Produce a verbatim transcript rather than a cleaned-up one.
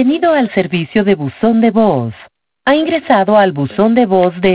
Bienvenido al servicio de buzón de voz. Ha ingresado al buzón de voz de